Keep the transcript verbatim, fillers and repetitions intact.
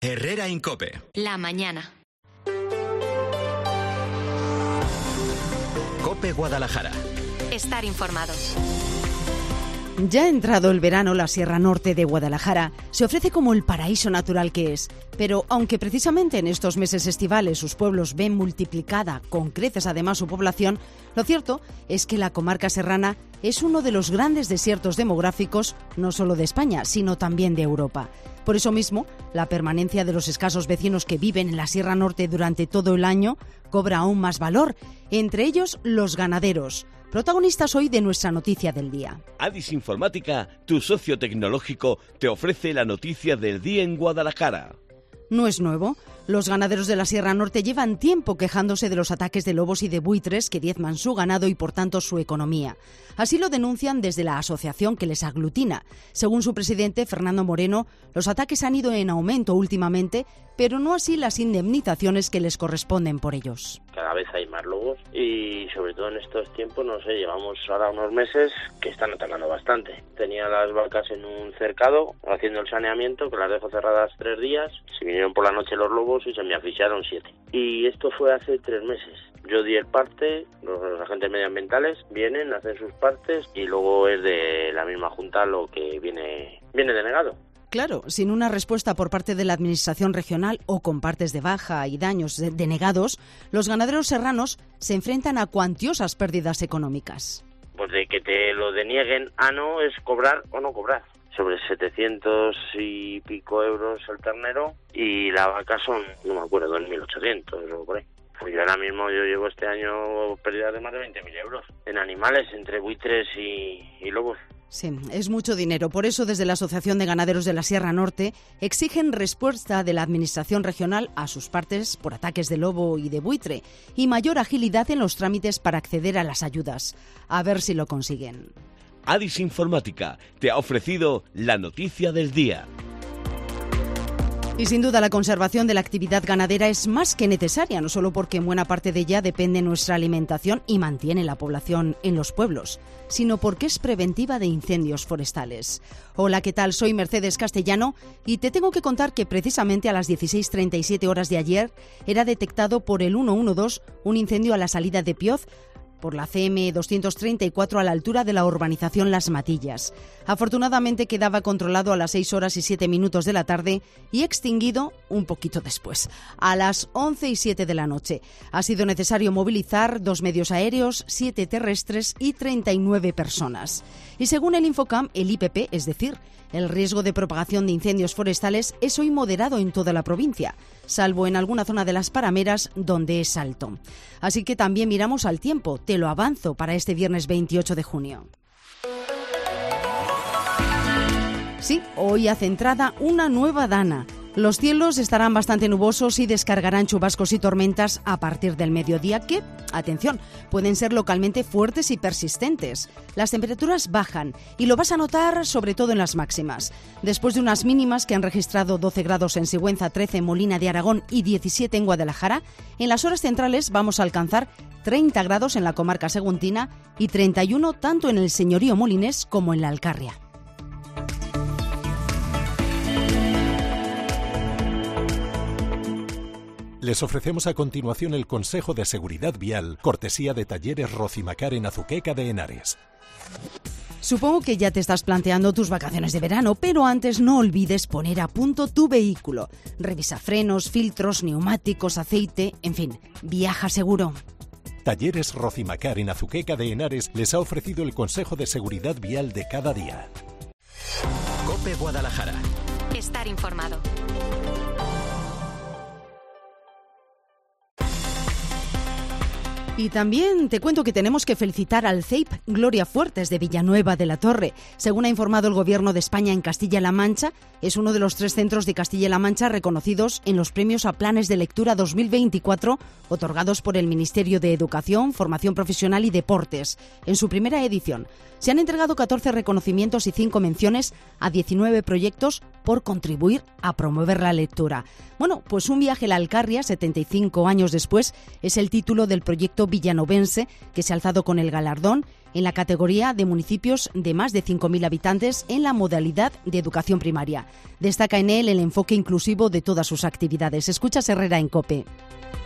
Herrera en COPE. La mañana. COPE Guadalajara. Estar informados. Ya ha entrado el verano, la Sierra Norte de Guadalajara se ofrece como el paraíso natural que es. Pero aunque precisamente en estos meses estivales sus pueblos ven multiplicada con creces además su población, lo cierto es que la comarca serrana es uno de los grandes desiertos demográficos, no solo de España, sino también de Europa. Por eso mismo, la permanencia de los escasos vecinos que viven en la Sierra Norte durante todo el año cobra aún más valor, entre ellos los ganaderos. Protagonistas hoy de nuestra noticia del día. Adis Informática, tu socio tecnológico, te ofrece la noticia del día en Guadalajara. No es nuevo. Los ganaderos de la Sierra Norte llevan tiempo quejándose de los ataques de lobos y de buitres que diezman su ganado y por tanto su economía. Así lo denuncian desde la asociación que les aglutina. Según su presidente, Fernando Moreno, los ataques han ido en aumento últimamente, pero no así las indemnizaciones que les corresponden por ellos. Cada vez hay más lobos y sobre todo en estos tiempos, no sé, llevamos ahora unos meses que están atacando bastante. Tenía las vacas en un cercado haciendo el saneamiento, que las dejo cerradas tres días. Se vinieron por la noche los lobos y se me asfixiaron siete. Y esto fue hace tres meses. Yo di el parte, los, los agentes medioambientales vienen, hacen sus partes y luego es de la misma junta lo que viene, viene denegado. Claro, sin una respuesta por parte de la Administración regional o con partes de baja y daños denegados, los ganaderos serranos se enfrentan a cuantiosas pérdidas económicas. Pues de que te lo denieguen a no es cobrar o no cobrar. Sobre setecientos y pico euros el ternero y la vaca son, no me acuerdo, dos mil ochocientos o por ahí. Pues yo ahora mismo yo llevo este año pérdidas de más de veinte mil euros en animales, entre buitres y, y lobos. Sí, es mucho dinero. Por eso, desde la Asociación de Ganaderos de la Sierra Norte, exigen respuesta de la Administración regional a sus partes por ataques de lobo y de buitre y mayor agilidad en los trámites para acceder a las ayudas. A ver si lo consiguen. Adis Informática te ha ofrecido la noticia del día. Y sin duda la conservación de la actividad ganadera es más que necesaria, no solo porque en buena parte de ella depende nuestra alimentación y mantiene la población en los pueblos, sino porque es preventiva de incendios forestales. Hola, ¿qué tal? Soy Mercedes Castellano y te tengo que contar que precisamente a las dieciséis treinta y siete horas de ayer era detectado por el ciento doce un incendio a la salida de Pioz, por la C M doscientos treinta y cuatro a la altura de la urbanización Las Matillas. Afortunadamente quedaba controlado a las seis horas y siete minutos de la tarde y extinguido un poquito después, a las once y siete de la noche. Ha sido necesario movilizar dos medios aéreos, siete terrestres y treinta y nueve personas. Y según el Infocam, el I P P, es decir, el riesgo de propagación de incendios forestales es hoy moderado en toda la provincia, salvo en alguna zona de las Parameras donde es alto. Así que también miramos al tiempo, te lo avanzo para este viernes veintiocho de junio. Sí, hoy hace entrada una nueva dana. Los cielos estarán bastante nubosos y descargarán chubascos y tormentas a partir del mediodía que, atención, pueden ser localmente fuertes y persistentes. Las temperaturas bajan y lo vas a notar sobre todo en las máximas. Después de unas mínimas que han registrado doce grados en Sigüenza, trece en Molina de Aragón y diecisiete en Guadalajara, en las horas centrales vamos a alcanzar treinta grados en la comarca saguntina y treinta y uno tanto en el señorío molinés como en la Alcarria. Les ofrecemos a continuación el Consejo de Seguridad Vial, cortesía de Talleres Rocimacar en Azuqueca de Henares. Supongo que ya te estás planteando tus vacaciones de verano, pero antes no olvides poner a punto tu vehículo. Revisa frenos, filtros, neumáticos, aceite, en fin, viaja seguro. Talleres Rocimacar en Azuqueca de Henares les ha ofrecido el Consejo de Seguridad Vial de cada día. COPE Guadalajara. Estar informado. Y también te cuento que tenemos que felicitar al C E I P Gloria Fuertes de Villanueva de la Torre. Según ha informado el Gobierno de España en Castilla-La Mancha, es uno de los tres centros de Castilla-La Mancha reconocidos en los premios a planes de lectura dos mil veinticuatro otorgados por el Ministerio de Educación, Formación Profesional y Deportes. En su primera edición se han entregado catorce reconocimientos y cinco menciones a diecinueve proyectos por contribuir a promover la lectura. Bueno, pues Un viaje a la Alcarria, setenta y cinco años después, es el título del proyecto Ayuntamiento villanovense, que se ha alzado con el galardón en la categoría de municipios de más de cinco mil habitantes en la modalidad de educación primaria. Destaca en él el enfoque inclusivo de todas sus actividades. Escuchas Herrera en COPE.